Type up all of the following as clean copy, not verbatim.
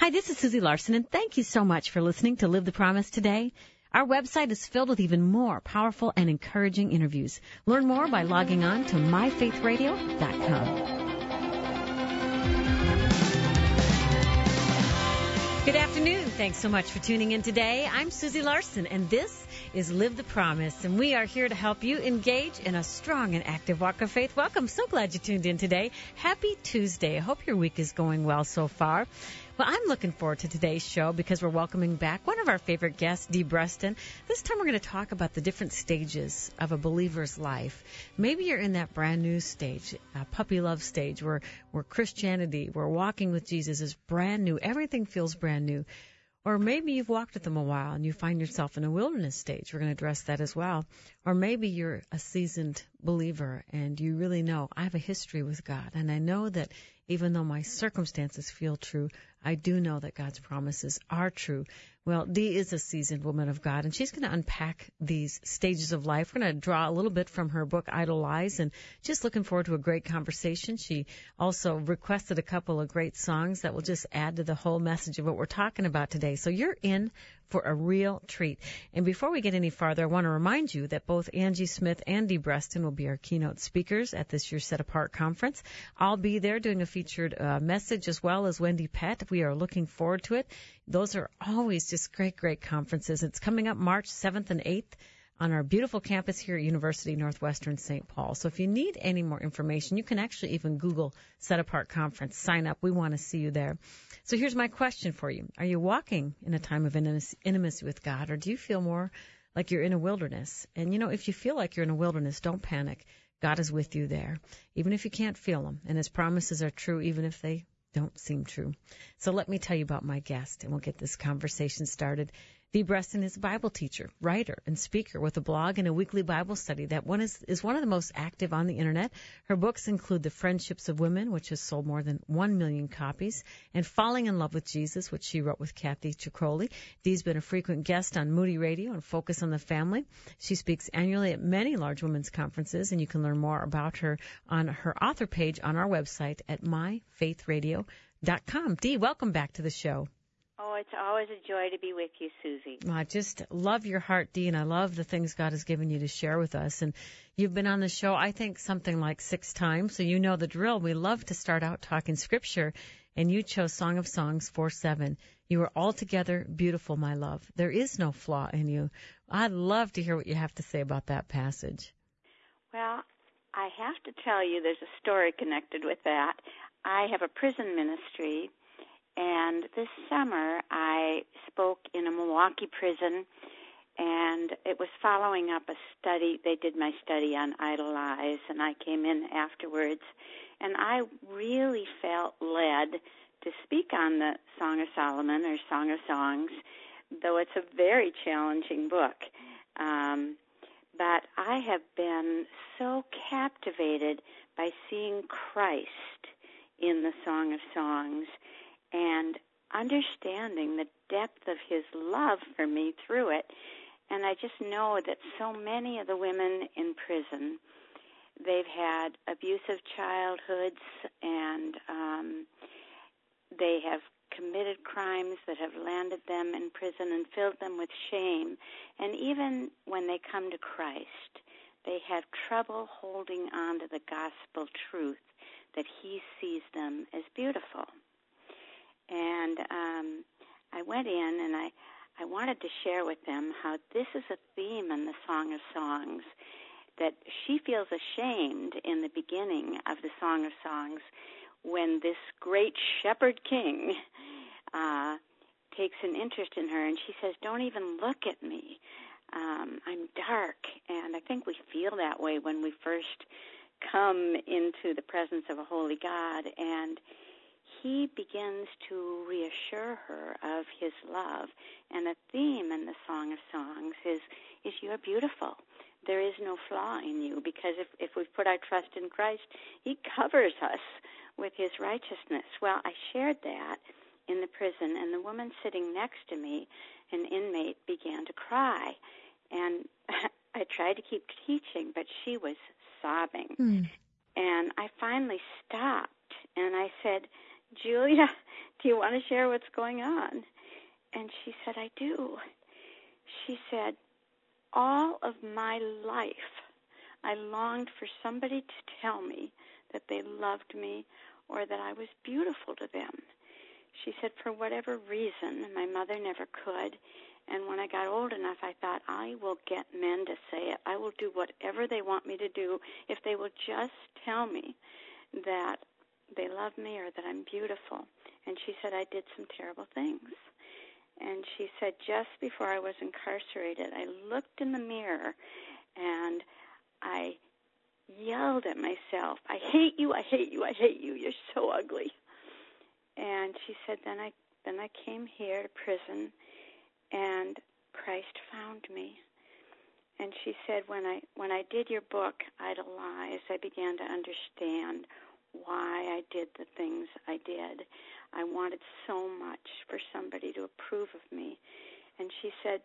Hi, this is Susie Larson, and thank you so much for listening to Live the Promise today. Our website is filled with even more powerful and encouraging interviews. Learn more by logging on to myfaithradio.com. Good afternoon. Thanks so much for tuning in today. I'm Susie Larson, and this is Live the Promise, and we are here to help you engage in a strong and active walk of faith. Welcome. So glad you tuned in today. Happy Tuesday. I hope your week is going well so far. Well, I'm looking forward to today's show because we're welcoming back one of our favorite guests, Dee Breston. This time we're going to talk about the different stages of a believer's life. Maybe you're in that brand new stage, a puppy love stage, where Christianity, where walking with Jesus is brand new. Everything feels brand new. Or maybe you've walked with them a while and you find yourself in a wilderness stage. We're going to address that as well. Or maybe you're a seasoned believer and you really know, I have a history with God, and I know that even though my circumstances feel true, I do know that God's promises are true. Well, Dee is a seasoned woman of God, and she's going to unpack these stages of life. We're going to draw a little bit from her book, Idle Lies, and just looking forward to a great conversation. She also requested a couple of great songs that will just add to the whole message of what we're talking about today. So you're in for a real treat. And before we get any farther, I want to remind you that both Angie Smith and Dee Breston will be our keynote speakers at this year's Set Apart conference. I'll be there doing a featured message, as well as Wendy Pett. We are looking forward to it. Those are always just great conferences. It's coming up March 7th and 8th on our beautiful campus here at University Northwestern St. Paul. So if you need any more information, you can actually even Google Set Apart Conference. Sign up. We want to see you there. So here's my question for you. Are you walking in a time of intimacy with God, or do you feel more like you're in a wilderness? And, you know, if you feel like you're in a wilderness, don't panic. God is with you there, even if you can't feel Him. And His promises are true, even if they don't seem true. So let me tell you about my guest, and we'll get this conversation started. Dee Breston is a Bible teacher, writer, and speaker with a blog and a weekly Bible study that is one of the most active on the Internet. Her books include The Friendships of Women, which has sold more than 1 million copies, and Falling in Love with Jesus, which she wrote with Kathy Ciccroli. Dee's been a frequent guest on Moody Radio and Focus on the Family. She speaks annually at many large women's conferences, and you can learn more about her on her author page on our website at myfaithradio.com. Dee, welcome back to the show. Oh, it's always a joy to be with you, Susie. Well, I just love your heart, Dee, and I love the things God has given you to share with us. And you've been on the show, I think, something like 6 times, so you know the drill. We love to start out talking Scripture, and you chose Song of Songs 4:7. You are altogether beautiful, my love. There is no flaw in you. I'd love to hear what you have to say about that passage. Well, I have to tell you there's a story connected with that. I have a prison ministry, and this summer I spoke in a Milwaukee prison, and it was following up a study. They did my study on Idle Lies, and I came in afterwards, and I really felt led to speak on the Song of Solomon or Song of Songs, though it's a very challenging book. But I have been so captivated by seeing Christ in the Song of Songs and understanding the depth of His love for me through it. And I just know that so many of the women in prison, they've had abusive childhoods, and they have committed crimes that have landed them in prison and filled them with shame. And even when they come to Christ, they have trouble holding on to the gospel truth that He sees them as beautiful. And I went in and I wanted to share with them how this is a theme in the Song of Songs, that she feels ashamed in the beginning of the Song of Songs when this great shepherd king takes an interest in her, and she says, "Don't even look at me. I'm dark." And I think we feel that way when we first come into the presence of a holy God, and He begins to reassure her of His love. And a theme in the Song of Songs is you're beautiful. There is no flaw in you, because if we put our trust in Christ, He covers us with His righteousness. Well, I shared that in the prison, and the woman sitting next to me, an inmate, began to cry. And I tried to keep teaching, but she was sobbing. And I finally stopped, and I said, Julia, do you want to share what's going on? And she said, I do. She said, all of my life, I longed for somebody to tell me that they loved me or that I was beautiful to them. She said, for whatever reason, my mother never could. And when I got old enough, I thought, I will get men to say it. I will do whatever they want me to do if they will just tell me that they love me or that I'm beautiful. And she said, I did some terrible things. And she said, just before I was incarcerated, I looked in the mirror and I yelled at myself, I hate you, I hate you, I hate you, you're so ugly. And she said, then I came here to prison, and Christ found me. And she said, when I did your book, Idolize, I began to understand why I did the things I did. I wanted so much for somebody to approve of me. And she said,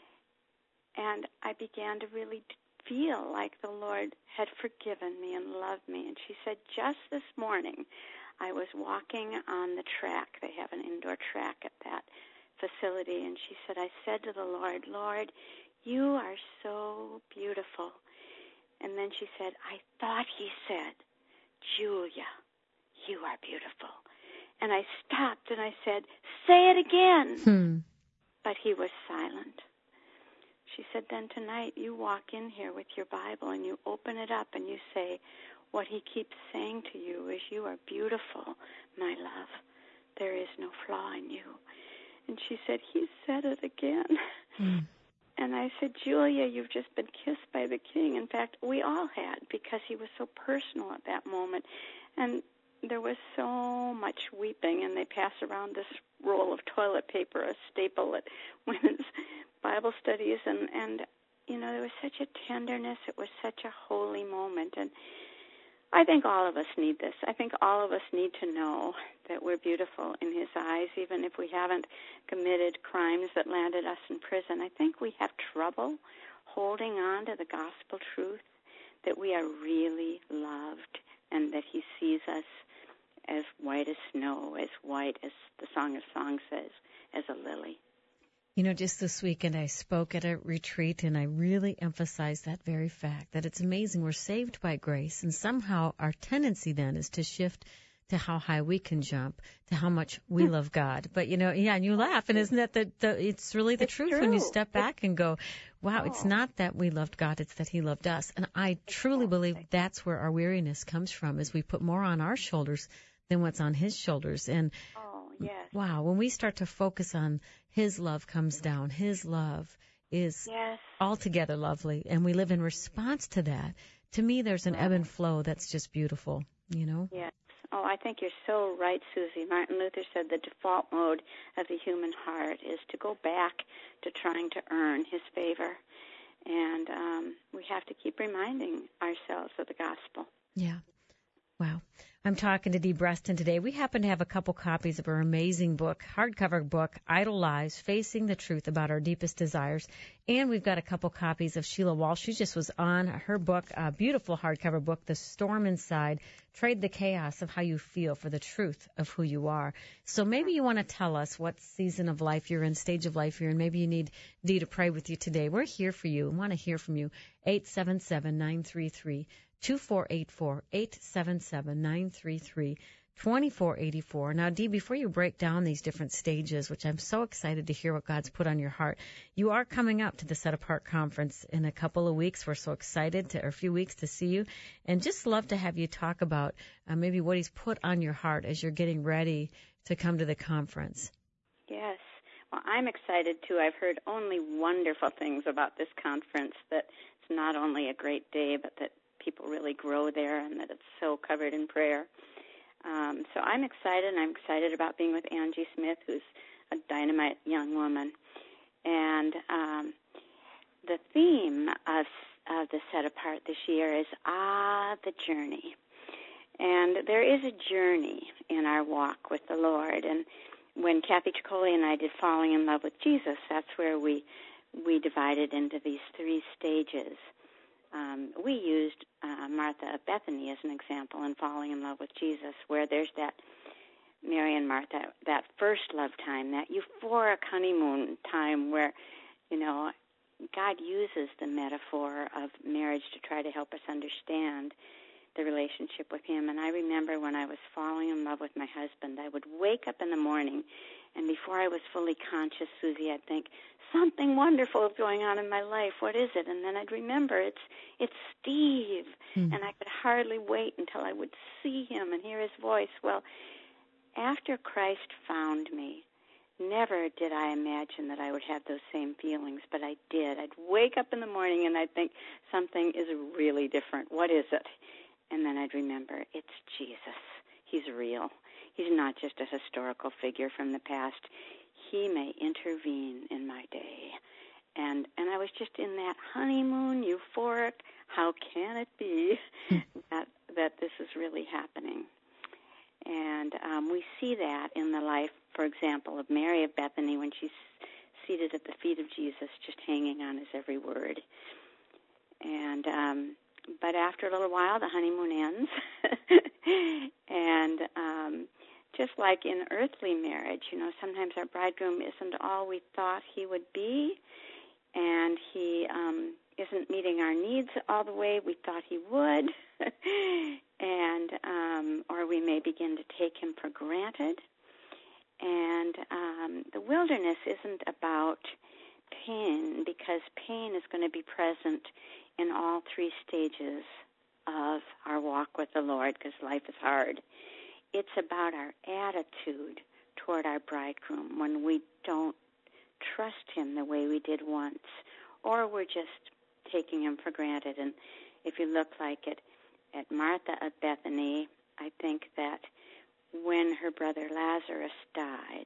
and I began to really feel like the Lord had forgiven me and loved me. And she said, just this morning, I was walking on the track. They have an indoor track at that facility. And she said, I said to the Lord, Lord, you are so beautiful. And then she said, I thought he said, Julia, you are beautiful. And I stopped and I said, say it again. But he was silent. She said, then tonight you walk in here with your Bible and you open it up and you say, what he keeps saying to you is, you are beautiful, my love. There is no flaw in you. And she said, he said it again. And I said, Julia, you've just been kissed by the King. In fact, we all had, because he was so personal at that moment. And there was so much weeping, and they pass around this roll of toilet paper, a staple at women's Bible studies. And you know, there was such a tenderness. It was such a holy moment. And I think all of us need this. I think all of us need to know that we're beautiful in his eyes, even if we haven't committed crimes that landed us in prison. I think we have trouble holding on to the gospel truth that we are really loved and that he sees us as white as snow, as white as the Song of Songs says, as a lily. You know, just this weekend I spoke at a retreat, and I really emphasized that very fact, that it's amazing we're saved by grace, and somehow our tendency then is to shift to how high we can jump, to how much we love God. But, you know, yeah, and you laugh, and isn't that it's really the truth when you step back and go, wow, it's not that we loved God, it's that he loved us. And I truly believe that's where our weariness comes from, is we put more on our shoulders than what's on his shoulders. And wow, when we start to focus on his love comes down, his love is altogether lovely, and we live in response to that. To me, there's an ebb and flow that's just beautiful, you know? Yes. Oh, I think you're so right, Susie. Martin Luther said the default mode of the human heart is to go back to trying to earn his favor. And we have to keep reminding ourselves of the gospel. Yeah. Wow. I'm talking to Dee Breston today. We happen to have a couple copies of her amazing book, hardcover book, Idolize, Facing the Truth About Our Deepest Desires. And we've got a couple copies of Sheila Walsh. She just was on her book, a beautiful hardcover book, The Storm Inside, Trade the Chaos of How You Feel for the Truth of Who You Are. So maybe you want to tell us what season of life you're in, stage of life you're in. Maybe you need Dee to pray with you today. We're here for you. We want to hear from you. 877-933-2484, 877-933-2484. Now, Dee, before you break down these different stages, which I'm so excited to hear what God's put on your heart, you are coming up to the Set Apart Conference in a couple of weeks. We're so excited or a few weeks to see you, and just love to have you talk about maybe what he's put on your heart as you're getting ready to come to the conference. Yes. Well, I'm excited, too. I've heard only wonderful things about this conference, that it's not only a great day, but that people really grow there and that it's so covered in prayer. So I'm excited, and I'm excited about being with Angie Smith, who's a dynamite young woman. And the theme of the Set Apart this year is the journey. And there is a journey in our walk with the Lord. And when Kathy Ciccoli and I did Falling in Love with Jesus, that's where we divided into these three stages. We used Martha of Bethany as an example in Falling in Love with Jesus, where there's that Mary and Martha, that first love time, that euphoric honeymoon time where, God uses the metaphor of marriage to try to help us understand the relationship with Him. And I remember when I was falling in love with my husband, I would wake up in the morning, and before I was fully conscious, Susie, I'd think, something wonderful is going on in my life. What is it? And then I'd remember it's Steve. And I could hardly wait until I would see him and hear his voice. Well, after Christ found me, never did I imagine that I would have those same feelings, but I did. I'd wake up in the morning and I'd think, something is really different. What is it? And then I'd remember, it's Jesus. He's real. He's not just a historical figure from the past. He may intervene in my day. And I was just in that honeymoon, euphoric, how can it be that this is really happening? And we see that in the life, for example, of Mary of Bethany when she's seated at the feet of Jesus, just hanging on his every word. And but after a little while, the honeymoon ends. And just like in earthly marriage, sometimes our bridegroom isn't all we thought he would be, and he isn't meeting our needs all the way we thought he would, and or we may begin to take him for granted. And the wilderness isn't about pain, because pain is going to be present in all three stages of our walk with the Lord, because life is hard. It's about our attitude toward our bridegroom when we don't trust him the way we did once, or we're just taking him for granted. And if you look like it at Martha of Bethany, I think that when her brother Lazarus died,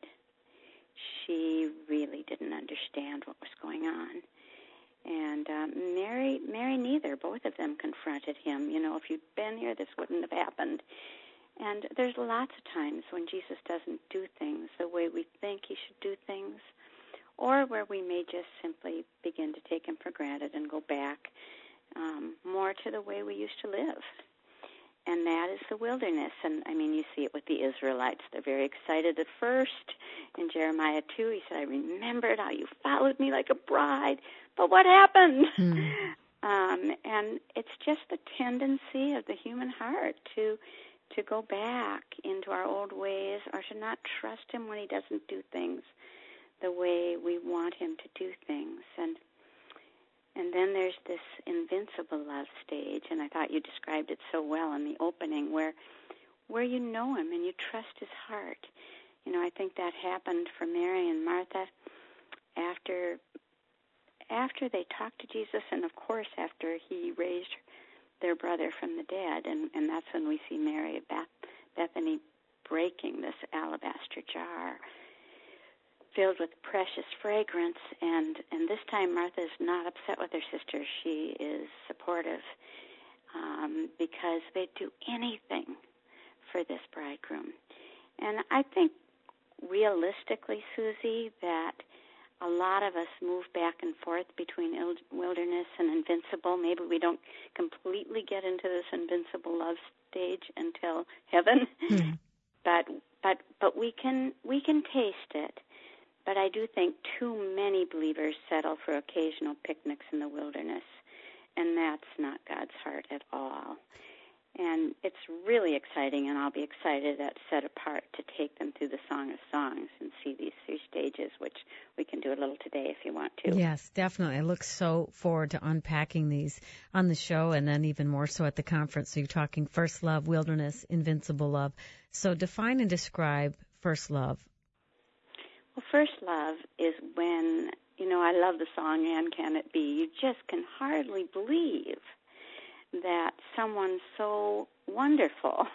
she really didn't understand what was going on. And Mary neither. Both of them confronted him. If you'd been here, this wouldn't have happened. And there's lots of times when Jesus doesn't do things the way we think he should do things, or where we may just simply begin to take him for granted and go back more to the way we used to live. And that is the wilderness. And, you see it with the Israelites. They're very excited at first. In Jeremiah 2, he said, I remembered how you followed me like a bride. But what happened? And it's just the tendency of the human heart to go back into our old ways, or to not trust him when he doesn't do things the way we want him to do things. And then there's this invincible love stage, and I thought you described it so well in the opening, where you know him and you trust his heart. I think that happened for Mary and Martha after they talked to Jesus, and of course after he raised their brother from the dead, and that's when we see Mary of Bethany breaking this alabaster jar filled with precious fragrance, and this time Martha is not upset with her sister. She is supportive because they'd do anything for this bridegroom. And I think realistically, Susie, that a lot of us move back and forth between wilderness and invincible. Maybe we don't completely get into this invincible love stage until heaven, but we can taste it. But I do think too many believers settle for occasional picnics in the wilderness, and that's not God's heart at all. And it's really exciting, and I'll be excited at Set Apart to take them through the Song of Songs and see these three stages, which we can do a little today if you want to. Yes, definitely. I look so forward to unpacking these on the show, and then even more so at the conference. So you're talking first love, wilderness, invincible love. So define and describe first love. Well, first love is when, I love the song, And Can It Be? You just can hardly believe that someone so wonderful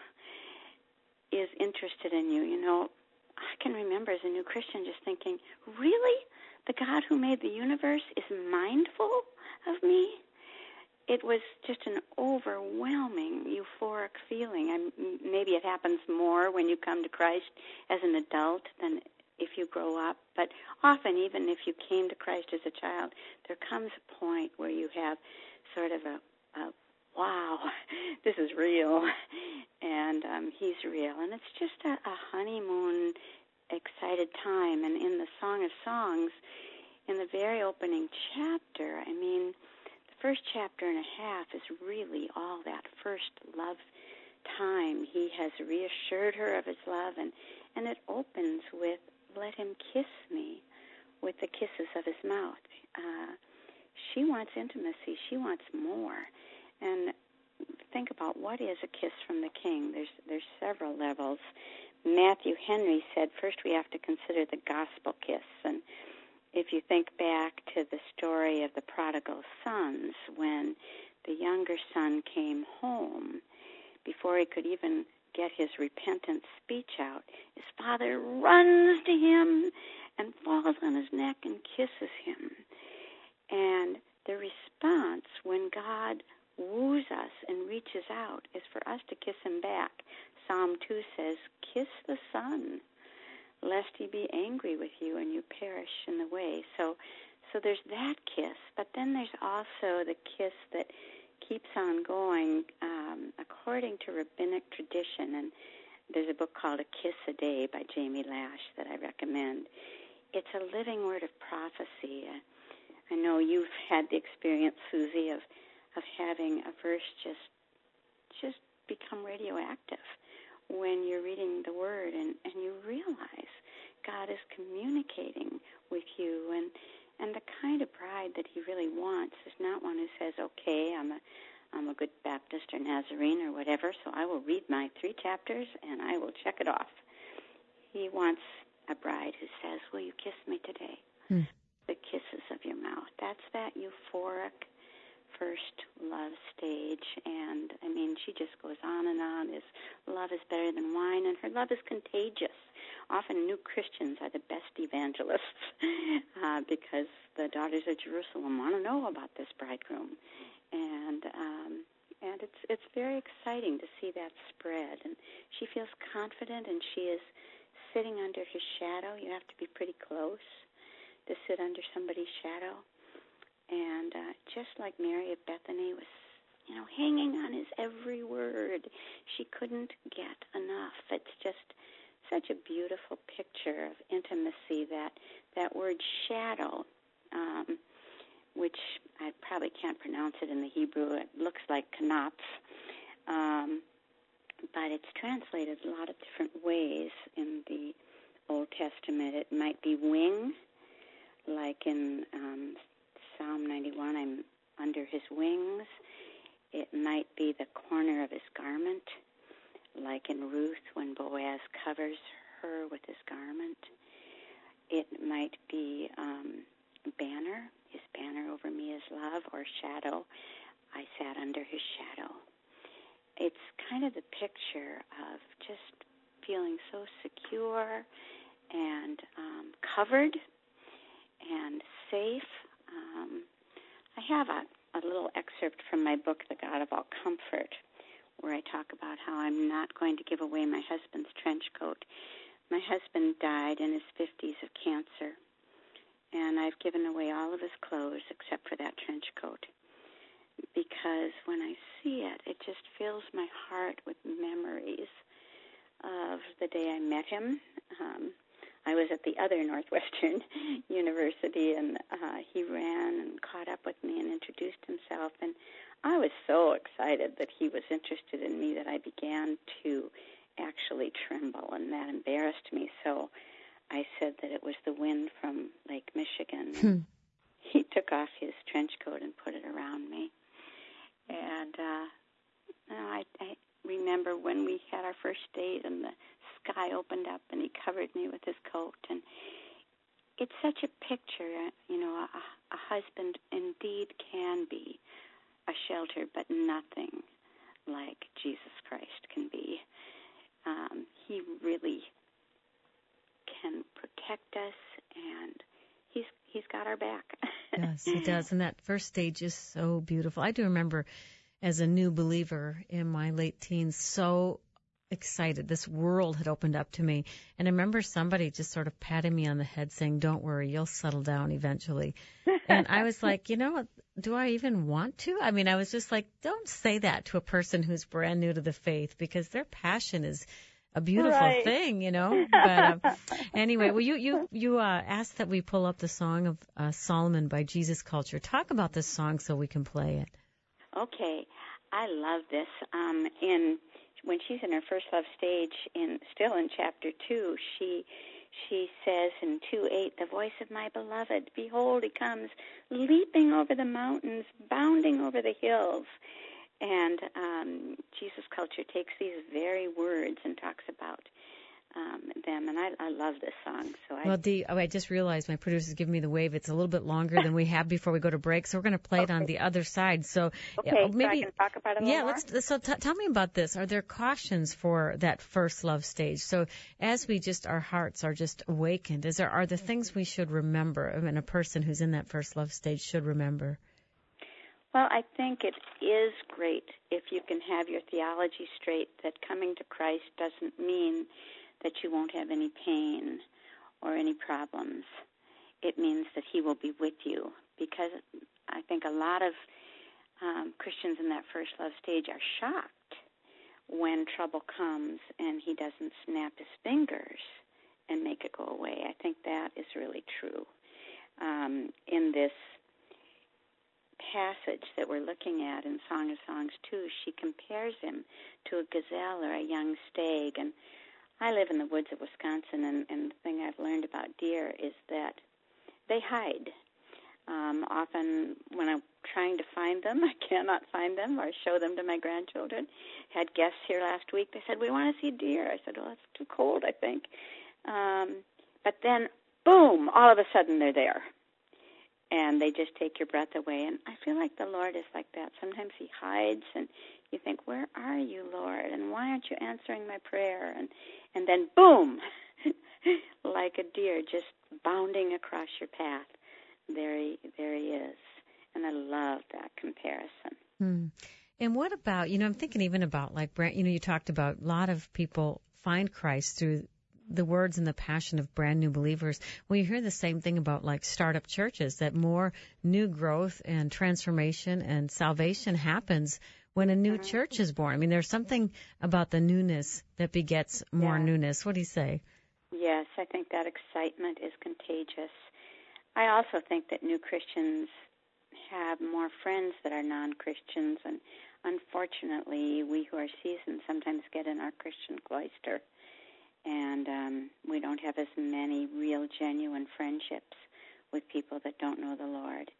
is interested in you. I can remember as a new Christian just thinking, really? The God who made the universe is mindful of me? It was just an overwhelming, euphoric feeling. Maybe it happens more when you come to Christ as an adult than if you grow up, but often even if you came to Christ as a child, there comes a point where you have sort of a wow, this is real. And he's real. And it's just a honeymoon, excited time. And in the Song of Songs, in the very opening chapter, I mean, the first chapter and a half is really all that first love time. He has reassured her of his love, and it opens with, let him kiss me with the kisses of his mouth. She wants intimacy. She wants more. And think about, what is a kiss from the king? There's several levels. Matthew Henry said, first we have to consider the gospel kiss. And if you think back to the story of the prodigal sons, when the younger son came home, before he could even get his repentant speech out, his father runs to him and falls on his neck and kisses him. And the response when God woos us and reaches out is for us to kiss him back. Psalm 2 says, kiss the Son, lest he be angry with you and you perish in the way. So there's that kiss, but then there's also the kiss that keeps on going according to rabbinic tradition. And there's a book called A Kiss a Day by Jamie Lash that I recommend. It's a living word of prophecy. I know you've had the experience, Susie, of having a verse just become radioactive when you're reading the Word, and you realize God is communicating with you, and the kind of bride that he really wants is not one who says, okay, I'm a good Baptist or Nazarene or whatever, so I will read my 3 chapters and I will check it off. He wants a bride who says, will you kiss me today? The kisses of your mouth. That's that euphoric first love stage, and I mean, she just goes on and on. His love is better than wine, and her love is contagious. Often new Christians are the best evangelists because the daughters of Jerusalem want to know about this bridegroom, and it's very exciting to see that spread. And she feels confident, and she is sitting under his shadow. You have to be pretty close to sit under somebody's shadow. And just like Mary of Bethany was, hanging on his every word, she couldn't get enough. It's just such a beautiful picture of intimacy, that word shadow, which I probably can't pronounce it in the Hebrew. It looks like kanaf, but it's translated a lot of different ways in the Old Testament. It might be wing, like in Psalm 91, I'm under his wings. It might be the corner of his garment, like in Ruth when Boaz covers her with his garment. It might be banner, his banner over me is love, or shadow, I sat under his shadow. It's kind of the picture of just feeling so secure and covered and safe. I have a little excerpt from my book, The God of All Comfort, where I talk about how I'm not going to give away my husband's trench coat. My husband died in his 50s of cancer, and I've given away all of his clothes except for that trench coat, because when I see it, it just fills my heart with memories of the day I met him. I was at the other Northwestern University, and he ran and caught up with me and introduced himself, and I was so excited that he was interested in me that I began to actually tremble, and that embarrassed me. So I said that it was the wind from Lake Michigan. He took off his trench coat and put it around me. And I remember when we had our first date and the sky opened up and he covered me with his coat. And it's such a picture, a husband indeed can be a shelter, but nothing like Jesus Christ can be. He really can protect us, and he's got our back. Yes, he does. And that first stage is so beautiful. I do remember as a new believer in my late teens, so excited. This world had opened up to me. And I remember somebody just sort of patting me on the head saying, don't worry, you'll settle down eventually. And I was like, do I even want to? I mean, I was just like, don't say that to a person who's brand new to the faith, because their passion is a beautiful thing, But anyway, well, you asked that we pull up the Song of Solomon by Jesus Culture. Talk about this song so we can play it. Okay. I love this. When she's in her first love stage, still in chapter 2, she says in 2:8, the voice of my beloved, behold, he comes, leaping over the mountains, bounding over the hills. And Jesus Culture takes these very words and talks about them, and I love this song. I just realized my producer's giving me the wave. It's a little bit longer than we have before we go to break, so we're going to play it on the other side. So maybe so I can talk about it a little more? So tell me about this. Are there cautions for that first love stage? So as our hearts are just awakened, are there things we should remember, and a person who's in that first love stage should remember? Well, I think it is great if you can have your theology straight, that coming to Christ doesn't mean that you won't have any pain or any problems. It means that he will be with you, because I think a lot of Christians in that first love stage are shocked when trouble comes and he doesn't snap his fingers and make it go away. I think that is really true. In this passage that we're looking at in Song of Songs 2, she compares him to a gazelle or a young stag. And I live in the woods of Wisconsin, and the thing I've learned about deer is that they hide. Often when I'm trying to find them, I cannot find them or show them to my grandchildren. Had guests here last week. They said, we want to see deer. I said, well, it's too cold, I think. But then, boom, all of a sudden they're there. And they just take your breath away. And I feel like the Lord is like that. Sometimes he hides, and you think, where are you, Lord? And why aren't you answering my prayer? And then, boom, like a deer just bounding across your path. There he is. And I love that comparison. And what about, I'm thinking even about, like, you talked about a lot of people find Christ through the words and the passion of brand new believers. Well, you hear the same thing about, like, startup churches, that more new growth and transformation and salvation happens when a new church is born. I mean, there's something about the newness that begets more newness. What do you say? Yes, I think that excitement is contagious. I also think that new Christians have more friends that are non-Christians, and unfortunately, we who are seasoned sometimes get in our Christian cloister, and we don't have as many real, genuine friendships with people that don't know the Lord.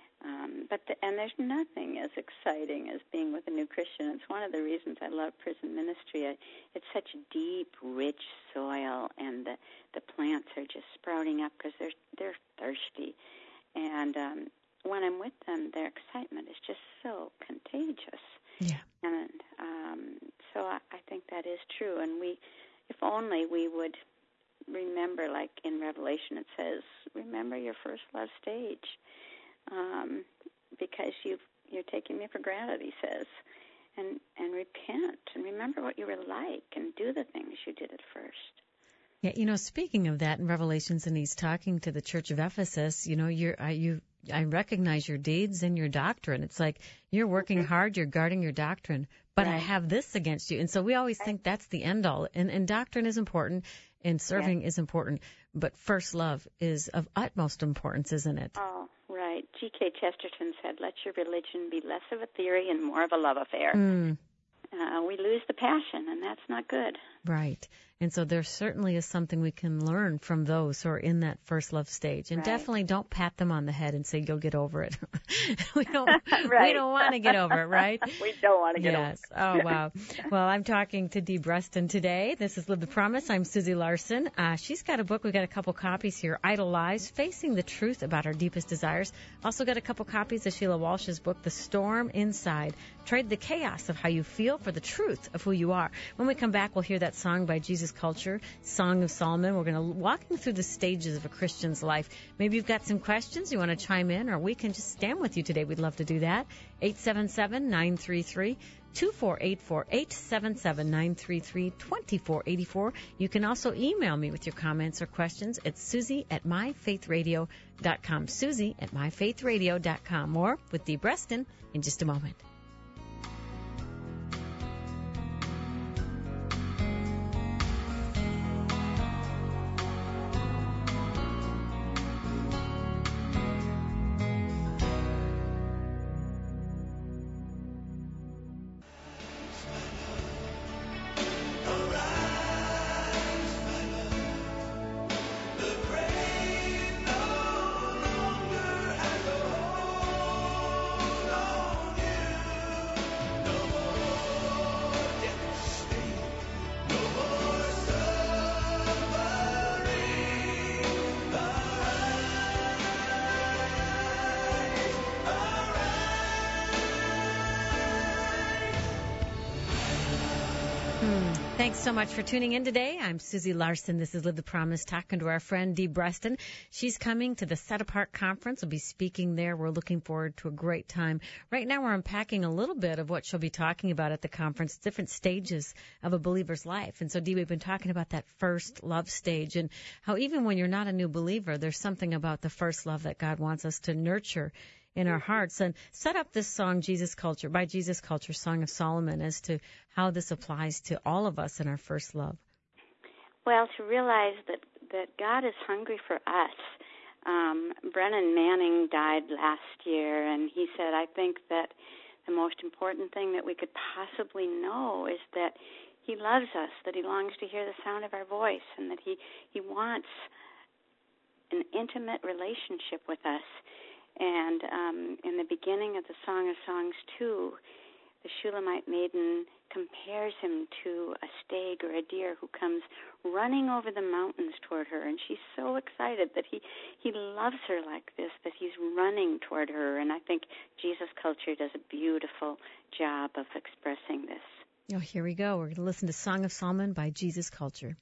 And there's nothing as exciting as being with a new Christian. It's one of the reasons I love prison ministry. It's such deep, rich soil, and the plants are just sprouting up because they're thirsty. And when I'm with them, their excitement is just so contagious. Yeah. And so I think that is true. And if only we would remember, like in Revelation it says, remember your first love stage. Because you're taking me for granted, he says, and repent and remember what you were like and do the things you did at first. Yeah, speaking of that in Revelations, and he's talking to the church of Ephesus, I recognize your deeds and your doctrine. It's like you're working hard, you're guarding your doctrine, but I have this against you. And so we always think that's the end all. And doctrine is important, and serving is important, but first love is of utmost importance, isn't it? Oh, right. G.K. Chesterton said, let your religion be less of a theory and more of a love affair. We lose the passion, and that's not good. Right. And so there certainly is something we can learn from those who are in that first love stage. And definitely don't pat them on the head and say, you'll get over it. We don't want to get over it, right? We don't want to get over it. Yes. Oh, wow. Well, I'm talking to Dee Breston today. This is Live the Promise. I'm Susie Larson. She's got a book. We've got a couple copies here. Idle Lies, Facing the Truth About Our Deepest Desires. Also got a couple copies of Sheila Walsh's book, The Storm Inside. Trade the chaos of how you feel for the truth of who you are. When we come back, we'll hear that song by Jesus Jesus Culture, Song of Solomon. We're going to walk through the stages of a Christian's life. Maybe you've got some questions you want to chime in, or we can just stand with you today. We'd love to do that. 877-933-2484, 877-933-2484. You can also email me with your comments or questions at Susie@myfaithradio.com, Susie@myfaithradio.com. More with Dee Breston in just a moment. Thanks so much for tuning in today. I'm Susie Larson. This is Live the Promise, talking to our friend Dee Breston. She's coming to the Set Apart Conference. We'll be speaking there. We're looking forward to a great time. Right now we're unpacking a little bit of what she'll be talking about at the conference, different stages of a believer's life. And so, Dee, we've been talking about that first love stage and how even when you're not a new believer, there's something about the first love that God wants us to nurture in our hearts. And set up this song, Jesus Culture, by Jesus Culture, Song of Solomon, as to how this applies to all of us in our first love. Well, to realize that God is hungry for us. Brennan Manning died last year, and he said, I think that the most important thing that we could possibly know is that he loves us, that he longs to hear the sound of our voice, and that he wants an intimate relationship with us. And in the beginning of the Song of Songs 2, the Shulamite maiden compares him to a stag or a deer who comes running over the mountains toward her. And she's so excited that he loves her like this, that he's running toward her. And I think Jesus Culture does a beautiful job of expressing this. Oh, here we go. We're going to listen to Song of Solomon by Jesus Culture.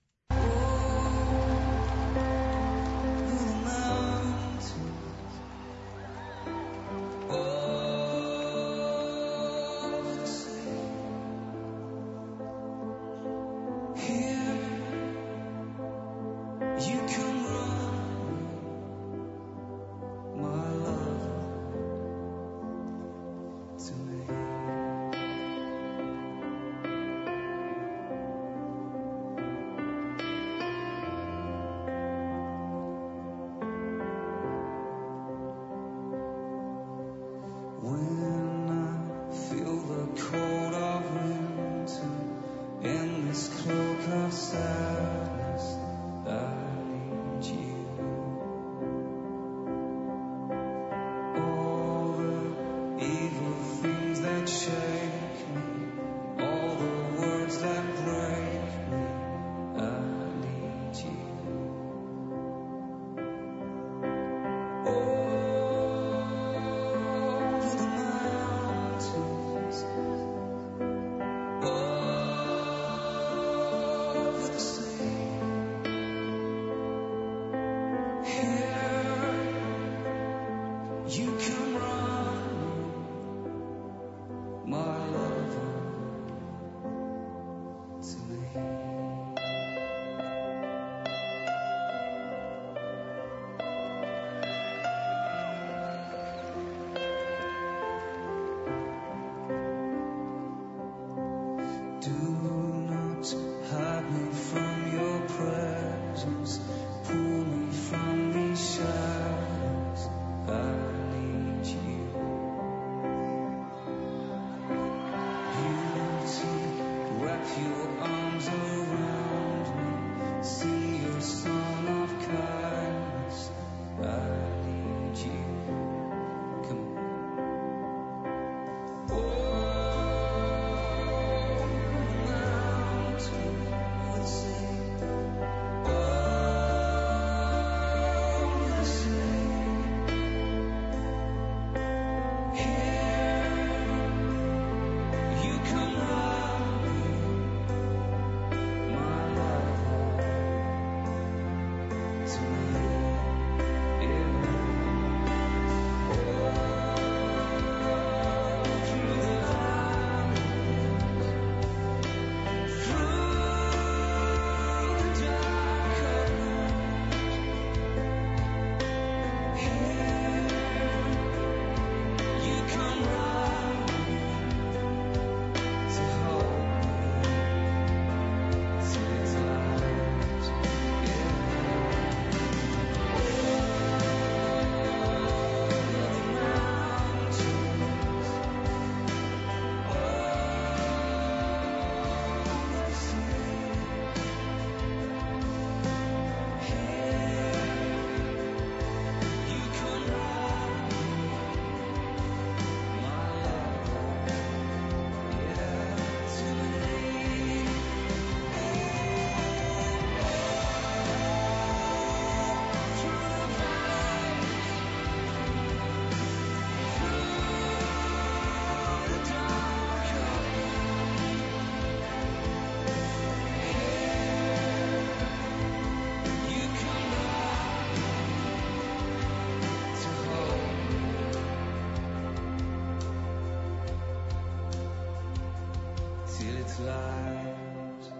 light.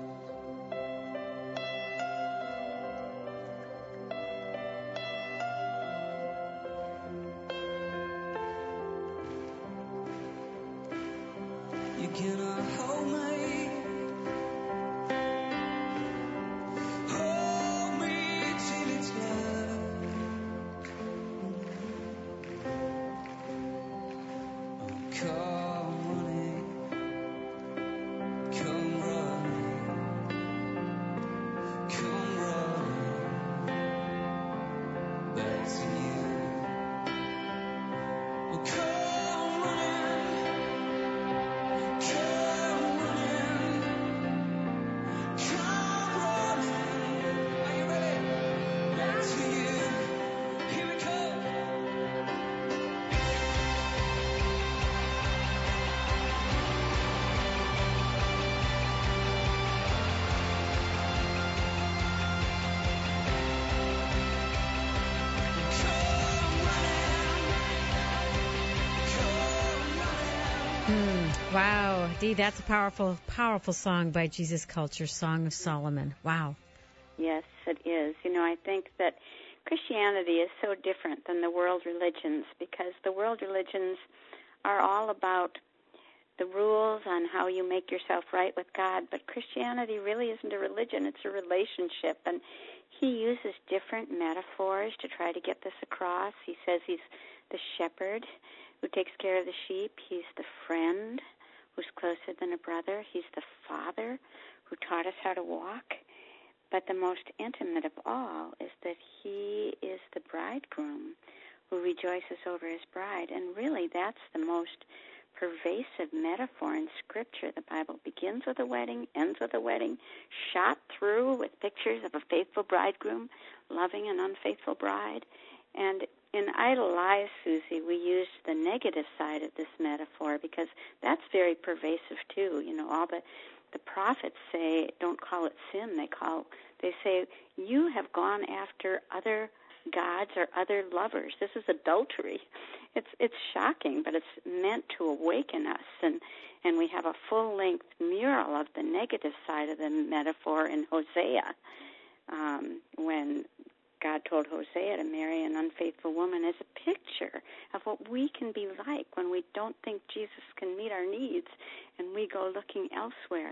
You cannot hold me. Hold me till it's dark. Oh, come running, come running, come running back to you. Oh, come running, come running, come running. Are you ready? Back to you. Here we come. Wow, Dee, that's a powerful, powerful song by Jesus Culture, Song of Solomon. Wow. Yes, it is. You know, I think that Christianity is so different than the world religions because the world religions are all about the rules on how you make yourself right with God, but Christianity really isn't a religion, it's a relationship, and he uses different metaphors to try to get this across. He says he's the shepherd who takes care of the sheep. He's the friend who's closer than a brother. He's the father who taught us how to walk. But the most intimate of all is that he is the bridegroom who rejoices over his bride. And really, that's the most pervasive metaphor in Scripture. The Bible begins with a wedding, ends with a wedding, shot through with pictures of a faithful bridegroom loving an unfaithful bride. And in Idle Lies, Susie, we use the negative side of this metaphor because that's very pervasive too. You know, all the prophets say, don't call it sin. They say, you have gone after other gods or other lovers. This is adultery. It's shocking, but it's meant to awaken us. And we have a full-length mural of the negative side of the metaphor in Hosea, when God told Hosea to marry an unfaithful woman, as a picture of what we can be like when we don't think Jesus can meet our needs and we go looking elsewhere.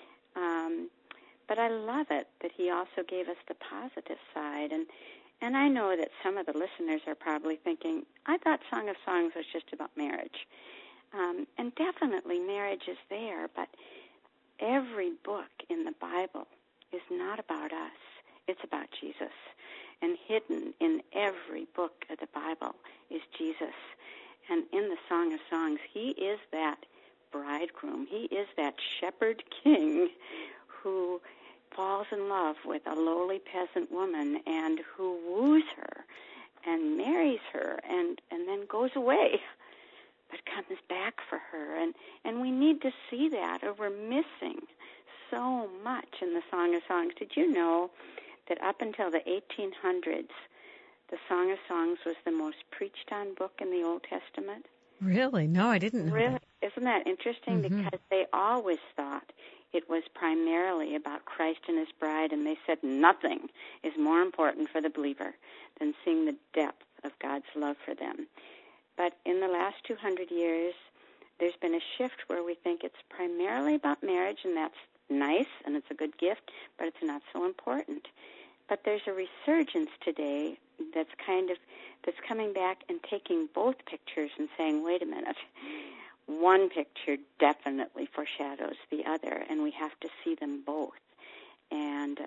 But I love it that he also gave us the positive side. And I know that some of the listeners are probably thinking, I thought Song of Songs was just about marriage. And definitely marriage is there, but every book in the Bible is not about us. It's about Jesus. And hidden in every book of the Bible is Jesus. And in the Song of Songs, he is that bridegroom. He is that shepherd king who falls in love with a lowly peasant woman and who woos her and marries her and then goes away, but comes back for her. And we need to see that, or we're missing so much in the Song of Songs. Did you know that up until the 1800s, the Song of Songs was the most preached on book in the Old Testament? Really? No, I didn't know that. Isn't that interesting? Mm-hmm. Because they always thought it was primarily about Christ and his bride, and they said nothing is more important for the believer than seeing the depth of God's love for them. But in the last 200 years, there's been a shift where we think it's primarily about marriage, and that's nice, and it's a good gift, but it's not so important. But there's a resurgence today that's coming back and taking both pictures and saying, wait a minute, one picture definitely foreshadows the other, and we have to see them both. And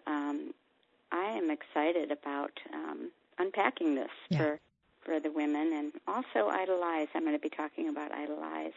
I am excited about unpacking this for the women, and also Idle Lies. I'm going to be talking about Idle Lies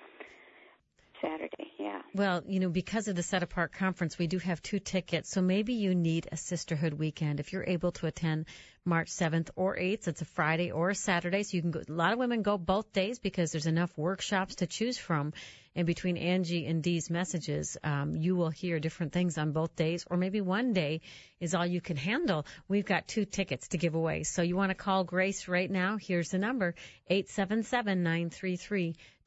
Saturday, yeah. Well, you know, because of the Set Apart Conference, we do have 2 tickets, so maybe you need a sisterhood weekend. If you're able to attend March 7th or 8th, it's a Friday or a Saturday, so you can go. A lot of women go both days because there's enough workshops to choose from. And between Angie and Dee's messages, you will hear different things on both days, or maybe one day is all you can handle. We've got 2 tickets to give away. So you want to call Grace right now? Here's the number, 877-933-2727.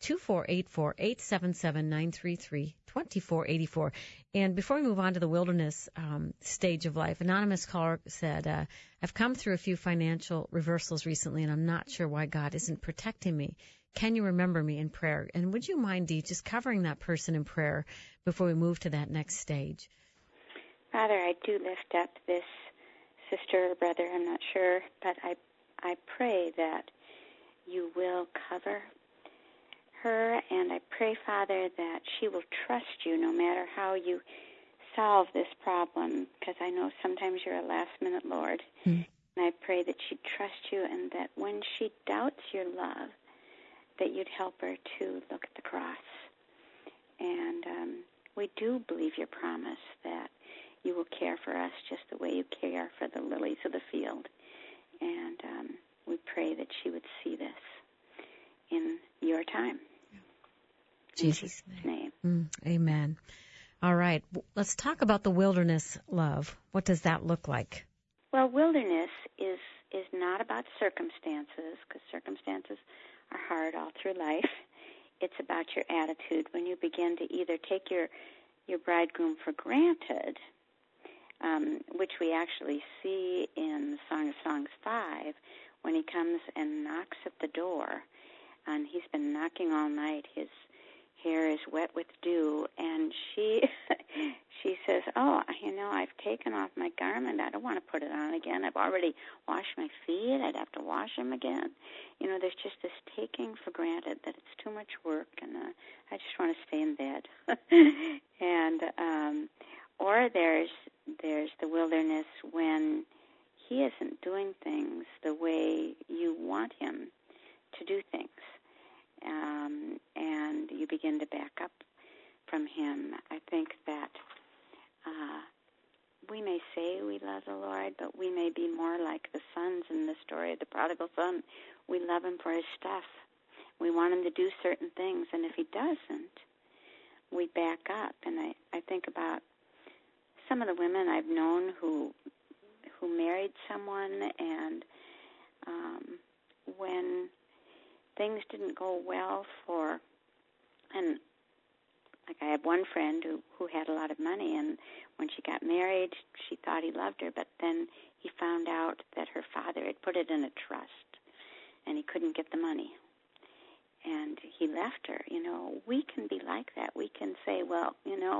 2484, 877-933, 2484. And before we move on to the wilderness stage of life, anonymous caller said, I've come through a few financial reversals recently, and I'm not sure why God isn't protecting me. Can you remember me in prayer? And would you mind, Dee, just covering that person in prayer before we move to that next stage? Father, I do lift up this sister or brother, I'm not sure, but I pray that you will cover her, and I pray, Father, that she will trust you no matter how you solve this problem, because I know sometimes you're a last-minute Lord. And I pray that she'd trust you, and that when she doubts your love, that you'd help her to look at the cross. And we do believe your promise that you will care for us just the way you care for the lilies of the field. And we pray that she would see this in your time. Jesus' name. Amen. All right. Let's talk about the wilderness love. What does that look like? Well, wilderness is not about circumstances, because circumstances are hard all through life. It's about your attitude when you begin to either take your bridegroom for granted, which we actually see in Song of Songs 5, when he comes and knocks at the door, and he's been knocking all night. His hair is wet with dew, and she says, I've taken off my garment. I don't want to put it on again. I've already washed my feet. I'd have to wash them again. There's just this taking for granted that it's too much work, and I just want to stay in bed. And or there's the wilderness when he isn't doing things the way you want him to do things. And you begin to back up from him. I think that we may say we love the Lord, but we may be more like the sons in the story of the prodigal son. We love him for his stuff. We want him to do certain things, and if he doesn't, we back up. And I think about some of the women I've known who married someone, and when things didn't go well and like I have one friend who had a lot of money, and when she got married, she thought he loved her, but then he found out that her father had put it in a trust, and he couldn't get the money. And he left her. We can be like that. We can say, well,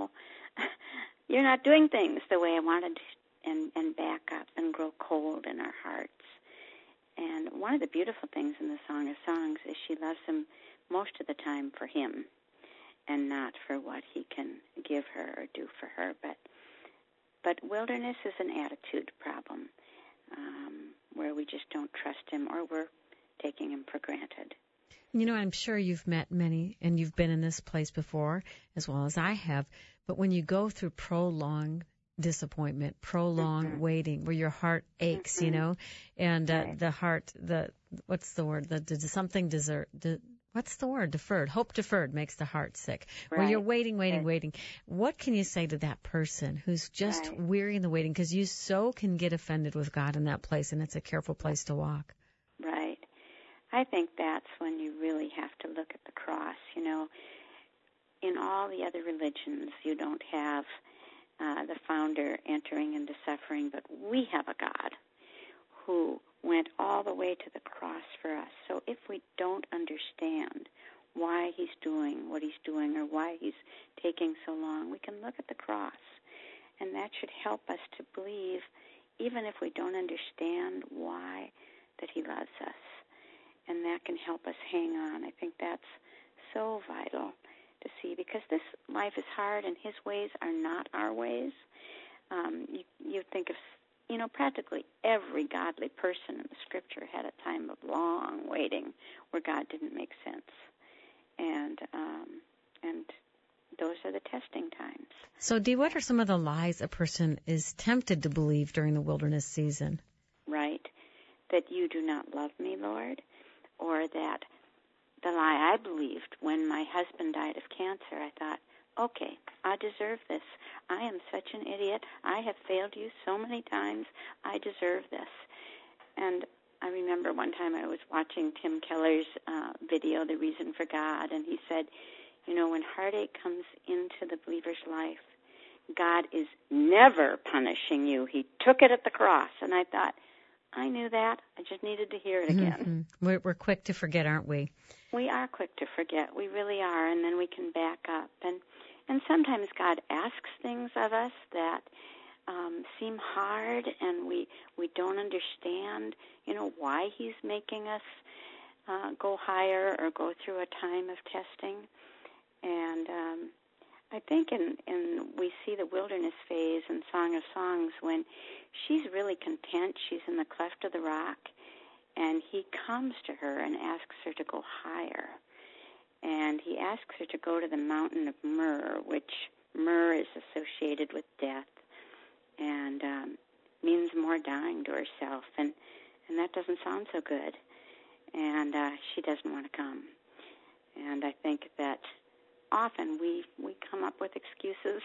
you're not doing things the way I wanted, and back up and grow cold in our hearts. And one of the beautiful things in the Song of Songs is she loves him most of the time for him and not for what he can give her or do for her. But wilderness is an attitude problem where we just don't trust him, or we're taking him for granted. I'm sure you've met many, and you've been in this place before, as well as I have, but when you go through prolonged disappointment, prolonged waiting, where your heart aches, and the heart, what's the word? What's the word? Deferred. Hope deferred makes the heart sick. Right. Where you're waiting. What can you say to that person who's just weary in the waiting? Because you so can get offended with God in that place, and it's a careful place to walk. Right. I think that's when you really have to look at the cross. In all the other religions, you don't have the founder entering into suffering, but we have a God who went all the way to the cross for us. So if we don't understand why he's doing what he's doing, or why he's taking so long, we can look at the cross, and that should help us to believe, even if we don't understand why, that he loves us. And that can help us hang on. I think that's so vital to see, because this life is hard, and his ways are not our ways. You think of, practically every godly person in the Scripture had a time of long waiting where God didn't make sense, and those are the testing times. So, Dee, what are some of the lies a person is tempted to believe during the wilderness season? Right, that you do not love me, Lord, or that the lie I believed when my husband died of cancer. I thought, okay, I deserve this. I am such an idiot. I have failed you so many times. I deserve this. And I remember one time I was watching Tim Keller's video, The Reason for God, and he said, when heartache comes into the believer's life, God is never punishing you. He took it at the cross. And I thought, I knew that. I just needed to hear it again. Mm-hmm. We're quick to forget, aren't we? We are quick to forget. We really are. And then we can back up. And sometimes God asks things of us that seem hard, and we don't understand, why he's making us go higher or go through a time of testing. And I think we see the wilderness phase in Song of Songs when she's really content. She's in the cleft of the rock, and he comes to her and asks her to go higher. And he asks her to go to the mountain of myrrh, which myrrh is associated with death and means more dying to herself. And that doesn't sound so good. And she doesn't want to come. And I think that often we come up with excuses.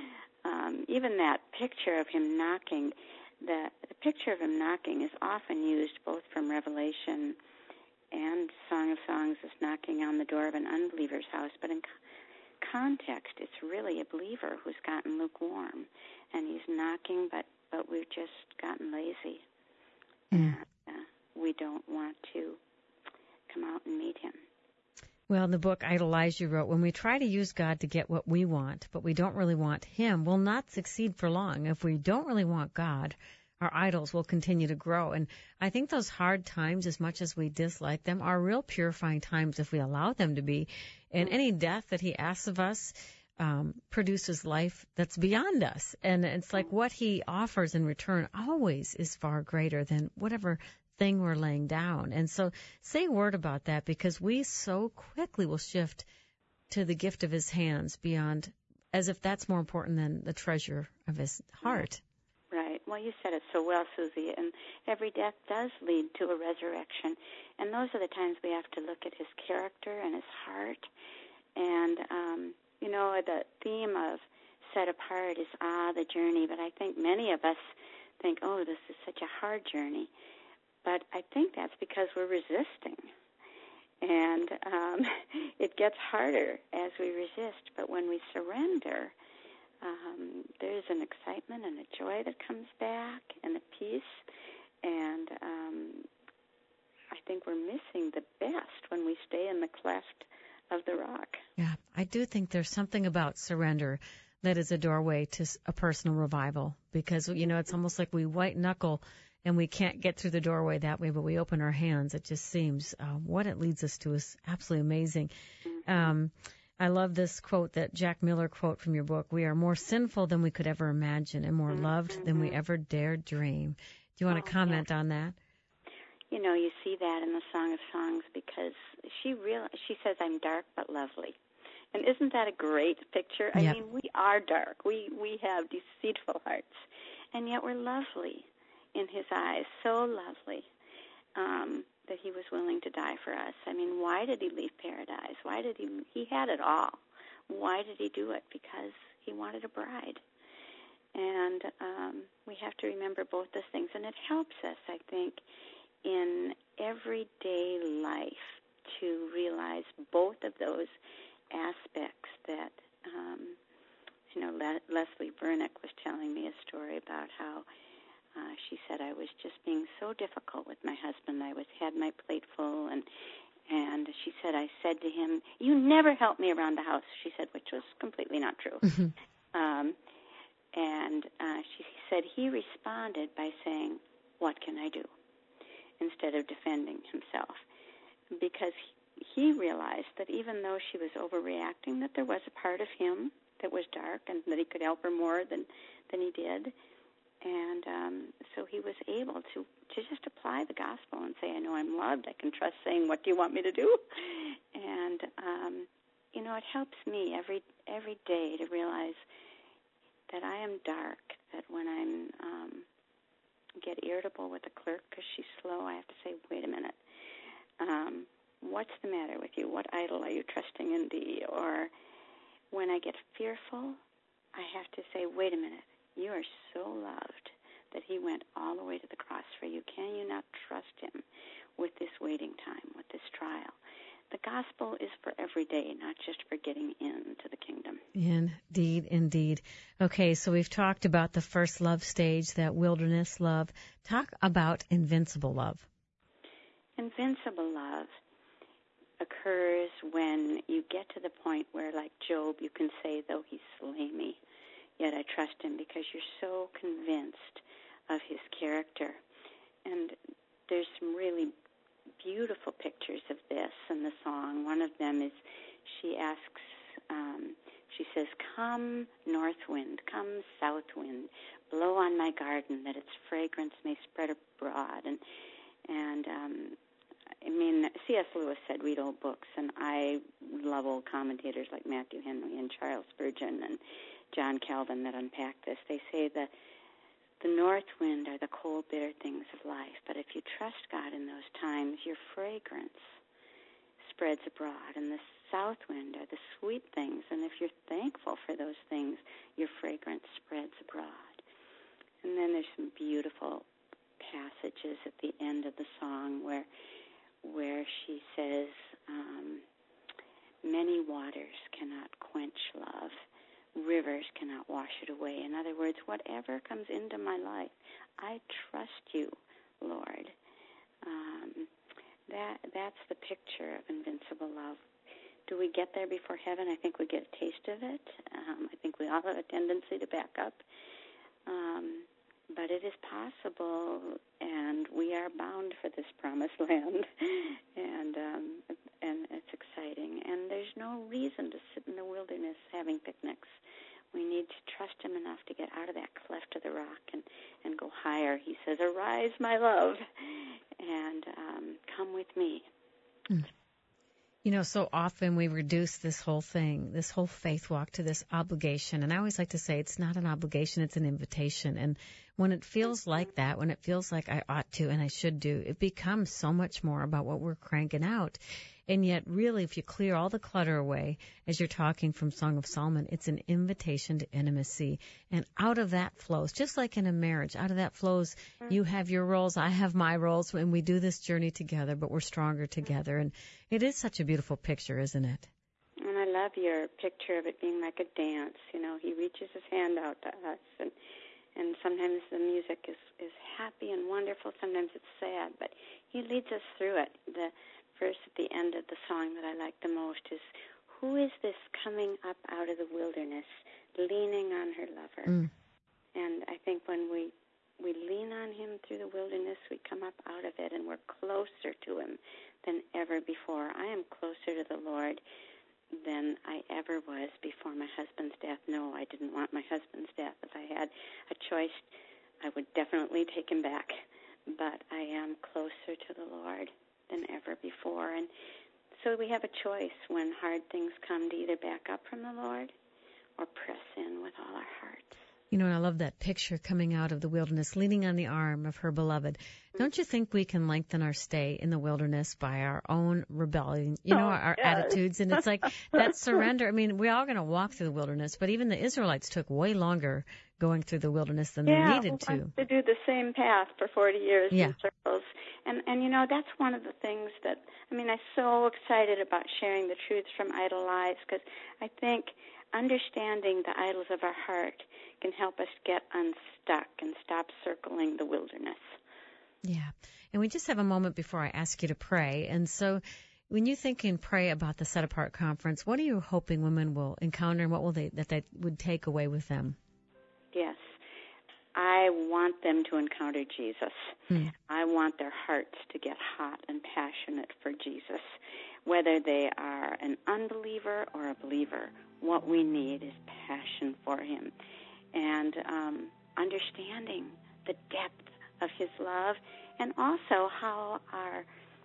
Even that picture of him knocking, the picture of him knocking is often used both from Revelation and Song of Songs as knocking on the door of an unbeliever's house. But in context, it's really a believer who's gotten lukewarm, and he's knocking, but we've just gotten lazy. And we don't want to come out and meet him. Well, in the book Idolize, you wrote, when we try to use God to get what we want, but we don't really want him, we'll not succeed for long. If we don't really want God, our idols will continue to grow. And I think those hard times, as much as we dislike them, are real purifying times if we allow them to be. And any death that he asks of us produces life that's beyond us. And it's like what he offers in return always is far greater than whatever thing we're laying down. And so say a word about that, because we so quickly will shift to the gift of his hands beyond, as if that's more important than the treasure of his heart. Right. Well, you said it so well, Susie. And every death does lead to a resurrection. And those are the times we have to look at his character and his heart. And, the theme of Set Apart is, the journey. But I think many of us think, oh, this is such a hard journey. But I think that's because we're resisting. And it gets harder as we resist. But when we surrender, there's an excitement and a joy that comes back and a peace. And I think we're missing the best when we stay in the cleft of the rock. Yeah, I do think there's something about surrender that is a doorway to a personal revival. Because, it's almost like we white knuckle and we can't get through the doorway that way, but we open our hands. It just seems what it leads us to is absolutely amazing. I love this quote, that Jack Miller quote from your book: we are more sinful than we could ever imagine and more loved than we ever dared dream. Do you want to comment on that? You see that in the Song of Songs, because she says, I'm dark but lovely. And isn't that a great picture? I mean, we are dark. We have deceitful hearts. And yet we're lovely in his eyes, so lovely, that he was willing to die for us. I mean, why did he leave paradise? Why did he had it all. Why did he do it? Because he wanted a bride. And we have to remember both those things. And it helps us, I think, in everyday life to realize both of those aspects that, Leslie Vernick was telling me a story about how she said, I was just being so difficult with my husband. I had my plate full, and she said, I said to him, you never help me around the house, she said, which was completely not true. And she said he responded by saying, what can I do? Instead of defending himself. Because he realized that even though she was overreacting, that there was a part of him that was dark and that he could help her more than he did. And so he was able to just apply the gospel and say, I know I'm loved. I can trust saying, what do you want me to do? And, it helps me every day to realize that I am dark, that when I'm get irritable with a clerk because she's slow, I have to say, wait a minute. What's the matter with you? What idol are you trusting in thee? Or when I get fearful, I have to say, wait a minute. You are so loved that he went all the way to the cross for you. Can you not trust him? with this waiting time, with this trial. The gospel is for every day, not just for getting into the kingdom. Indeed, indeed. Okay, so we've talked about the first love stage, that wilderness love. Talk about invincible love. Invincible love occurs when you get to the point where, like Job, you can say, though he slay me, yet I trust him, because you're so convinced of his character. And there's some really beautiful pictures of this in the song. One of them is she says, come north wind, come south wind, blow on my garden that its fragrance may spread abroad. And C.S. Lewis said read old books, and I love old commentators like Matthew Henry and Charles Spurgeon and John Calvin that unpack this. They say that the north wind are the cold, bitter things of life, but if you trust God in those times, your fragrance spreads abroad, and the south wind are the sweet things, and if you're thankful for those things, your fragrance spreads abroad. And then there's some beautiful passages at the end of the song where she says, many waters cannot quench love. Rivers cannot wash it away. In other words, whatever comes into my life, I trust you, Lord. That's the picture of invincible love. Do we get there before heaven? I think we get a taste of it. I think we all have a tendency to back up. But it is possible, and we are bound for this promised land, and it's exciting. And there's no reason to sit in the wilderness having picnics. We need to trust him enough to get out of that cleft of the rock and go higher. He says, arise, my love, and come with me. You know, so often we reduce this whole thing, this whole faith walk, to this obligation. And I always like to say it's not an obligation, it's an invitation. And when it feels like that, when it feels like I ought to and I should do, it becomes so much more about what we're cranking out. And yet, really, if you clear all the clutter away, as you're talking from Song of Solomon, it's an invitation to intimacy. And out of that flows, just like in a marriage, out of that flows, you have your roles, I have my roles, and we do this journey together, but we're stronger together. And it is such a beautiful picture, isn't it? And I love your picture of it being like a dance. You know, he reaches his hand out to us, and sometimes the music is happy and wonderful, sometimes it's sad, but he leads us through it. The verse at the end of the song that I like the most is, who is this coming up out of the wilderness, leaning on her lover? And I think when we lean on him through the wilderness, we come up out of it, and we're closer to him than ever before. I am closer to the Lord than I ever was before my husband's death. No, I didn't want my husband's death. If I had a choice, I would definitely take him back. But I am closer to the Lord than ever before. And so we have a choice when hard things come, to either back up from the Lord or press in with all our hearts. You know, and I love that picture coming out of the wilderness, leaning on the arm of her beloved. Don't you think we can lengthen our stay in the wilderness by our own rebellion, our attitudes? And it's like that surrender. I mean, we're all going to walk through the wilderness, but even the Israelites took way longer going through the wilderness than they needed to. To do the same path for 40 years in circles. And that's one of the things that, I'm so excited about sharing the truths from Idle Lives, because I think understanding the idols of our heart can help us get unstuck and stop circling the wilderness. Yeah. And we just have a moment before I ask you to pray. And so when you think and pray about the Set Apart Conference, what are you hoping women will encounter, and what will they would take away with them? Yes. I want them to encounter Jesus. I want their hearts to get hot and passionate for Jesus. Whether they are an unbeliever or a believer, what we need is passion for him, and understanding the depth of his love, and also how our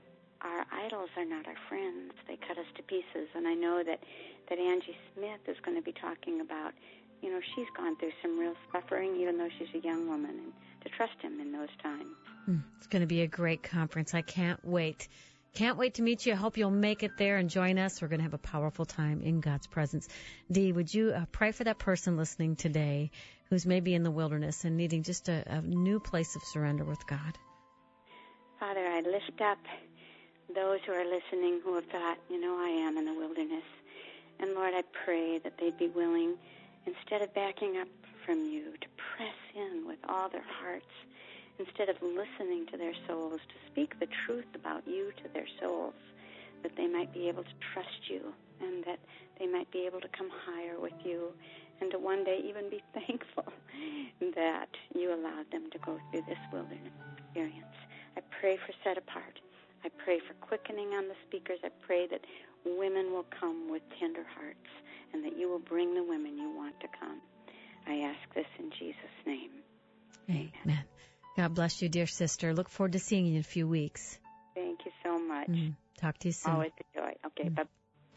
idols are not our friends. They cut us to pieces. And I know that Angie Smith is going to be talking about, she's gone through some real suffering, even though she's a young woman, and to trust him in those times. It's going to be a great conference. I can't wait. Can't wait to meet you. I hope you'll make it there and join us. We're going to have a powerful time in God's presence. Dee, would you pray for that person listening today who's maybe in the wilderness and needing just a new place of surrender with God? Father, I lift up those who are listening who have thought, I am in the wilderness. And Lord, I pray that they'd be willing, instead of backing up from you, to press in with all their hearts, instead of listening to their souls, to speak the truth about you to their souls, that they might be able to trust you and that they might be able to come higher with you and to one day even be thankful that you allowed them to go through this wilderness experience. I pray for Set Apart. I pray for quickening on the speakers. I pray that women will come with tender hearts and that you will bring the women you want to come. I ask this in Jesus' name. Amen. God bless you, dear sister. Look forward to seeing you in a few weeks. Thank you so much. Talk to you soon. Always a joy. Okay, bye.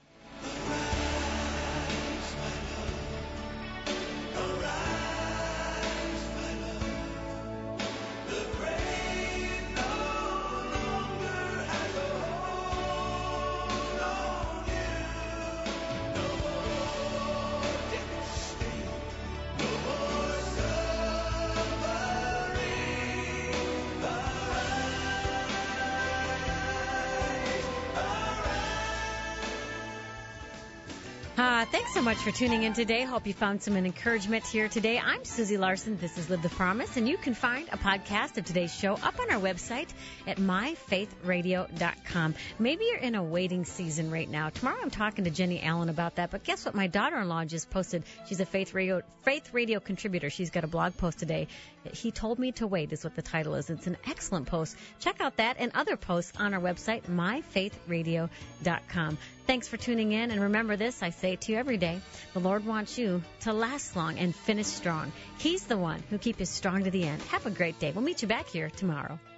Thanks so much for tuning in today. Hope you found some encouragement here today. I'm Susie Larson. This is Live the Promise, and you can find a podcast of today's show up on our website at myfaithradio.com. Maybe you're in a waiting season right now. Tomorrow I'm talking to Jenny Allen about that, but guess what? My daughter-in-law just posted. She's a Faith Radio contributor. She's got a blog post today. He Told Me to Wait is what the title is. It's an excellent post. Check out that and other posts on our website, myfaithradio.com. Thanks for tuning in, and remember this, I say to you every day, the Lord wants you to last long and finish strong. He's the one who keeps you strong to the end. Have a great day. We'll meet you back here tomorrow.